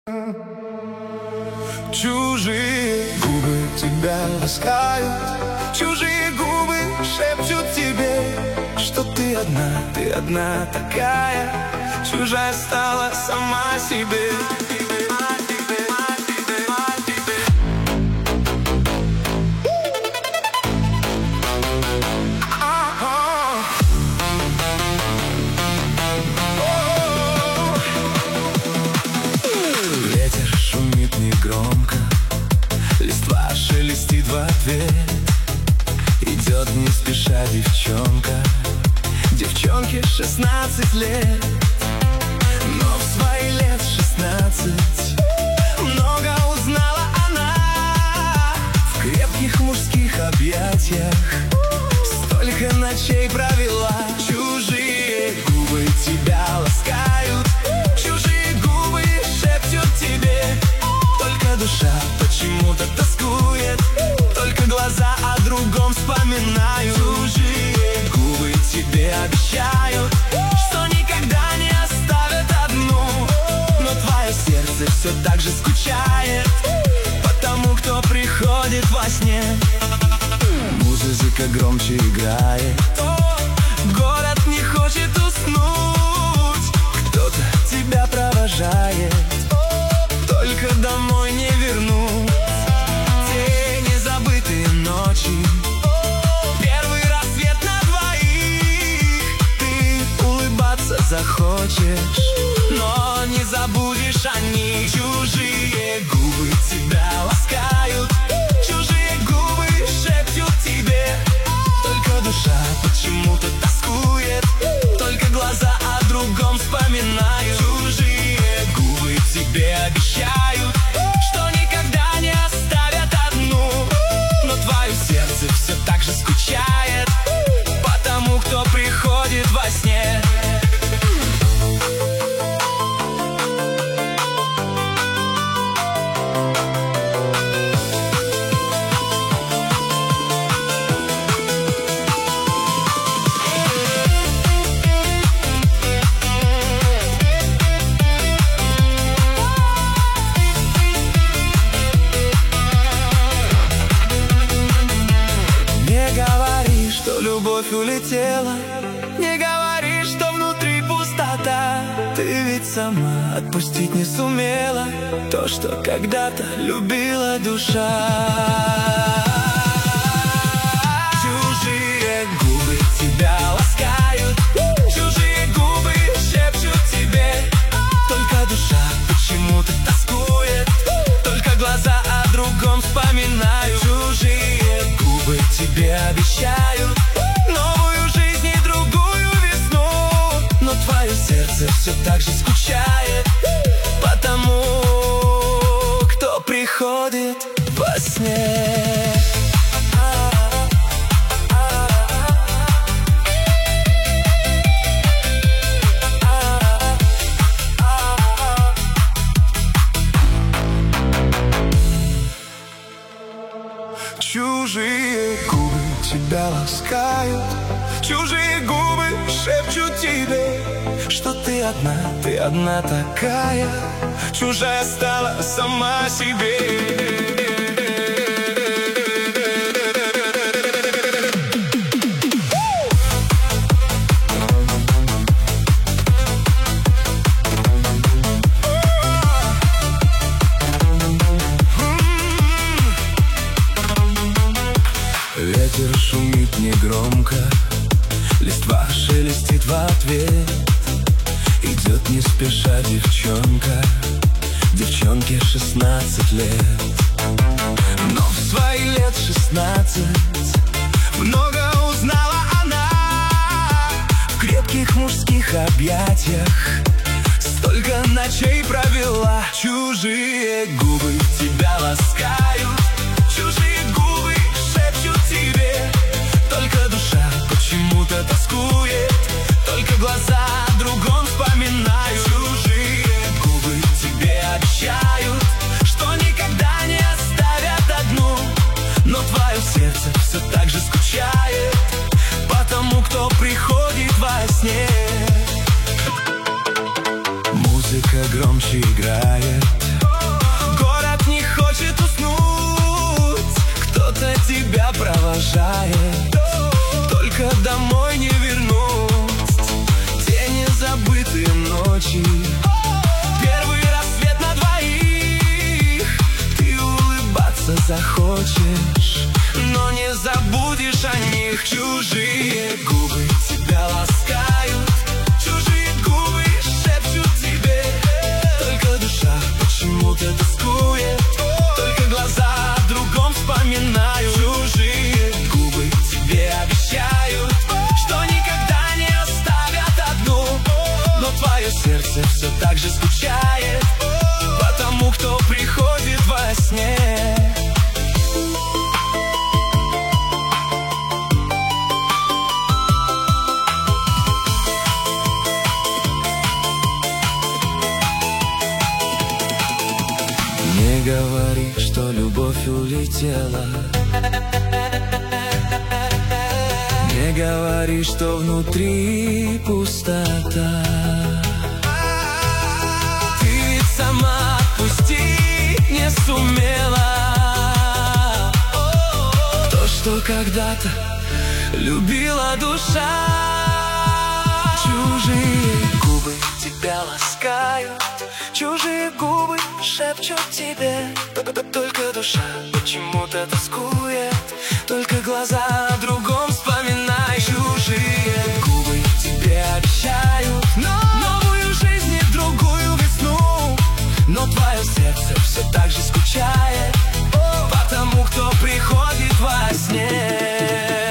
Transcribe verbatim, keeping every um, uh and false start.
Чужие губы тебя ласкают, чужие губы шепчут тебе, что ты одна, ты одна такая, чужая стала сама себе. Негромко листва шелестит в ответ. Идет не спеша девчонка, девчонке шестнадцать лет. Но в свои лет шестнадцать много узнала она. В крепких мужских объятиях столько ночей провела. Чужие губы тебя ласкают, чужие губы шепчут тебе. Только душа почему-то тоскует, только глаза о другом вспоминают. Чужие губы тебе обещают, что никогда не оставят одну. Но твое сердце все так же скучает по тому, кто приходит во сне. Музыка громче играет, город не хочет уснуть. Кто-то тебя провожает, только домой не вернуть. Те незабытые ночи, первый рассвет на двоих. Ты улыбаться захочешь, но не забудешь о них. Чужие губы тебя ласкают, чужие губы шепчут тебе. Только душа почему-то тоскует, только глаза о другом вспоминают. Чужие губы тебе обещают, что никогда не оставят одну. Но твое сердце все так же скучает по тому, кто приходит во сне. Любовь улетела, не говори, что внутри пустота. Ты ведь сама отпустить не сумела то, что когда-то любила душа. Чужие губы тебя ласкают, чужие губы шепчут тебе. Только душа почему-то тоскует, только глаза о другом вспоминают. Чужие губы тебе обещают новую жизнь и другую весну. Но твое сердце все так же скучает по тому, кто приходит во сне. Чужие губы тебя ласкают, чужие губы шепчут тебе, что ты одна, ты одна такая, чужая стала сама себе. Ветер шумит негромко, листва шелестит в ответ. Идет не спеша девчонка, девчонке шестнадцать лет. Но в свои лет шестнадцать много узнала она. В крепких мужских объятиях столько ночей провела. Чужие губы тебя ласкают, чужие губы шепчут тебе. Только душа почему-то тоскует, только глаза о другом вспоминают. Чужие губы тебе обещают, что никогда не оставят одну. Но твое сердце все так же скучает по тому, кто приходит во сне. Музыка громче играет, хочешь, но не забудешь о них. Чужие губы тебя ласкают, чужие губы шепчут тебе. Только душа почему-то тоскует, только глаза о другом вспоминают. Чужие губы тебе обещают, что никогда не оставят одну, но твое сердце все так же скучает по тому, кто приходит во сне. Не говори, что любовь улетела, не говори, что внутри пустота. Ты ведь сама отпустить не сумела то, что когда-то любила душа. Чужие губы тебя ласкают, чужие губы шепчут тебе. Только душа почему-то тоскует, только глаза о другом вспоминают. Чужие губы тебе обещают новую жизнь и другую весну, но твое сердце все так же скучает по тому, кто приходит во сне.